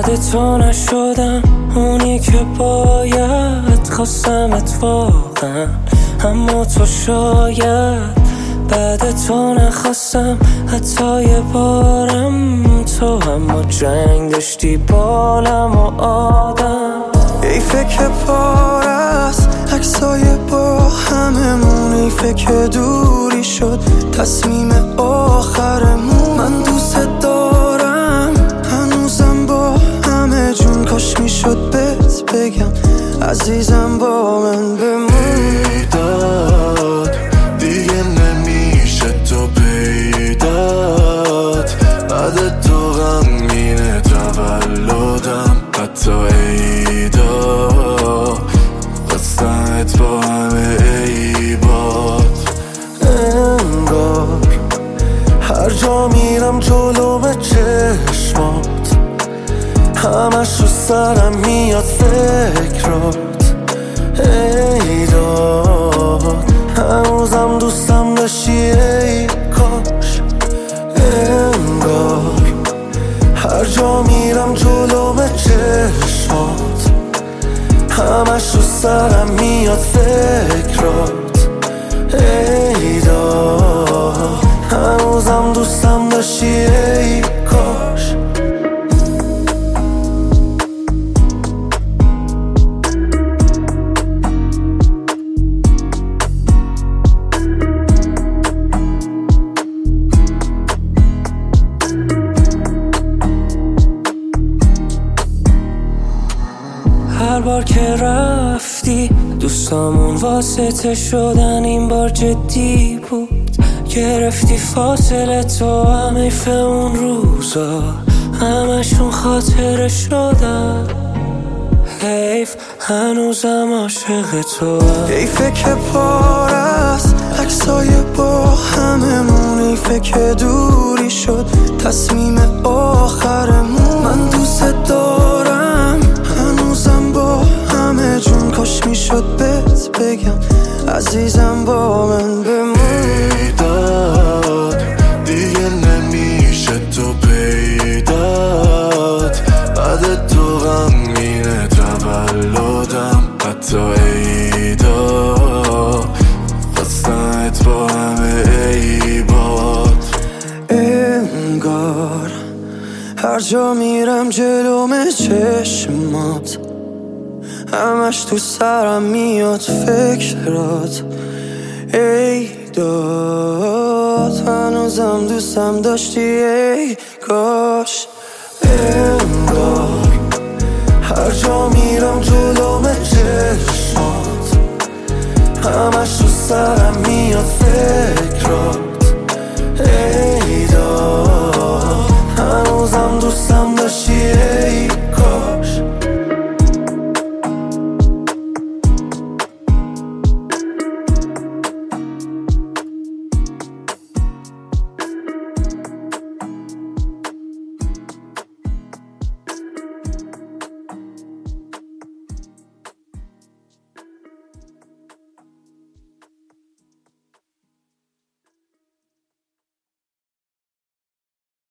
بعد تو نشدم اونی که باید، خواستمت واقعا اما تو شاید بعد تو نخواستم حتی یه بارم تو، اما جنگ داشتی بالم و آدم. حیفه که پار است عکسای با هممون، حیفه که دوری شد تصمیم آخرمون. من دوست دارم هنوزم با همه جون، کاش میشد بهت بگم عزیزم با من بمون. بیداد دیگه نمیشه تو پیدات، بعد تو غمگینه تولدم حتی عیدا، خواستمت با همه عیبات. انگار هر جا میرم جلوم چشمات، همش رو سرم میاد فکرات. ای داد هنوزم دوستم داشتی ای کاش. انگار هر جا میرم جلوم چشمات، همش رو سرم میاد فکرات. ای داد هنوزم دوستم داشتی ای کاش. هر بار که رفتی دوستامون واسطه شدن، این بار جدی بود. گرفتی فاصله تو، هم حیف اون روزا همشون خاطره شدن. حیف هنوزم عاشق تو. حیفه که پار است عکسای با هممون، حیفه که دوری شد تصمیم آخرمون. من دوست دارم هنوزم با همه جون، کاش میشد بهت بگم عزیزم با من بمون. بیداد دیگه نمیشه تو پیدات، بعد تو غمگینه تولدم حتی عیدا، خواستمت با همه عیبات. انگار هر جا میرم جلوم چشمات، همش تو سرم میاد فکرات. ای داد هنوزم دوستم داشتی ای کاش. انگار هر جا میرم جلوم چشمات، همش تو سرم میاد فکرات.